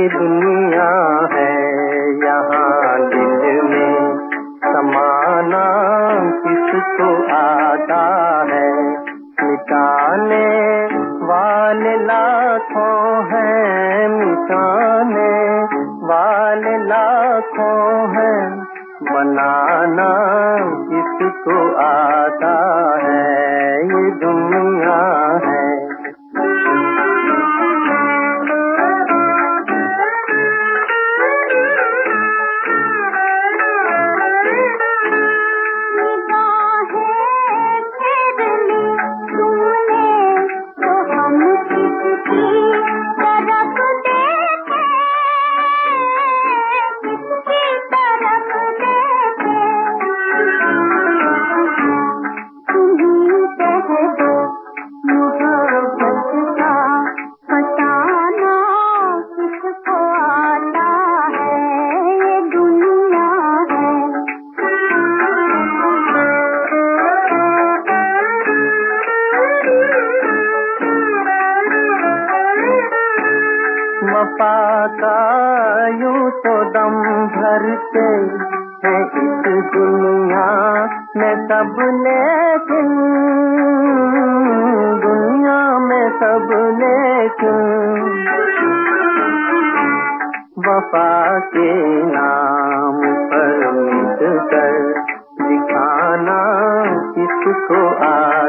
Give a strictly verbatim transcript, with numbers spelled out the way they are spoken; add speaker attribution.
Speaker 1: ये दुनिया है, यहाँ दिल में समाना किसको आता है। मिटाने वाले लाखों हैं, मिटाने वाले लाखों हैं, बनाना किसको आता है। ये दुनिया है। वफा का यूं तो दम भरते हैं इस दुनिया में सब, लेकिन दुनिया में सब लेकिन वफा के नाम पर मिट कर दिखाना किसको आ